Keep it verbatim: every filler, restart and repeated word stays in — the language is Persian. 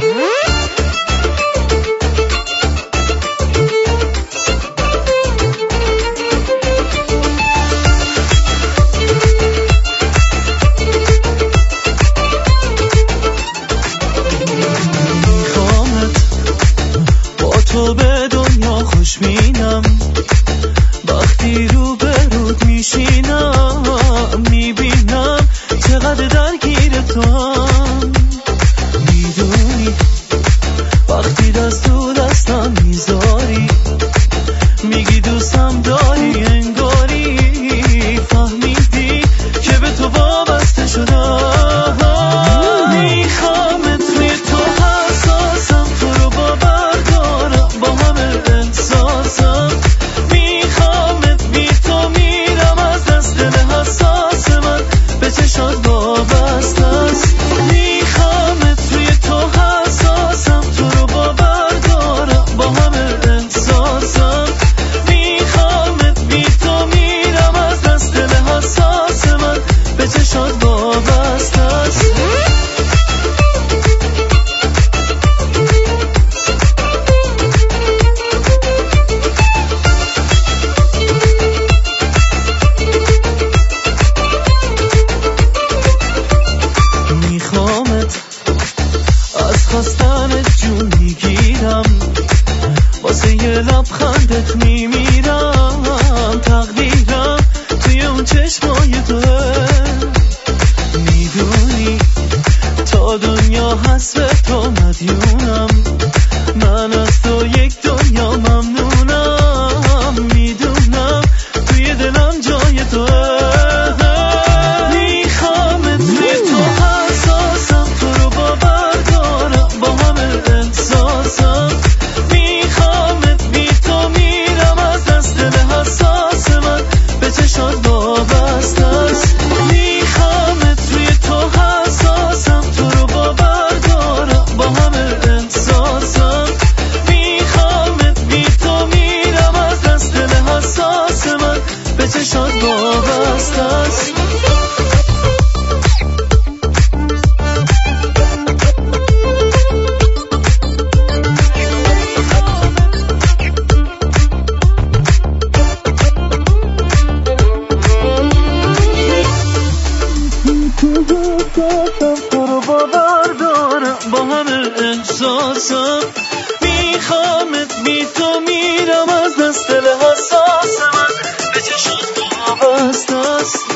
تو به دنیا خوش مینم، وقتی رو به رود میشینم میبینم چقدر درگیر تو هم. میدونی وقتی دست تو دستم میذاری میگی دوستم داری، انگاری فهمیدی که به تو وابسته شدم. از خواستنت جون میگیرم، واسه یه لبخندت میمیرم. تقدیرم توی اون چشمای توه، میدونی تا دنیا هست به تو مدیونم. من از تو یک دنیا ممنونم، میدونم توی دلم جای توه. تو رو باور دارم با همه احساسم، میخوامت بی تو میرم از دست دل حساس من، به چشات وابسته است.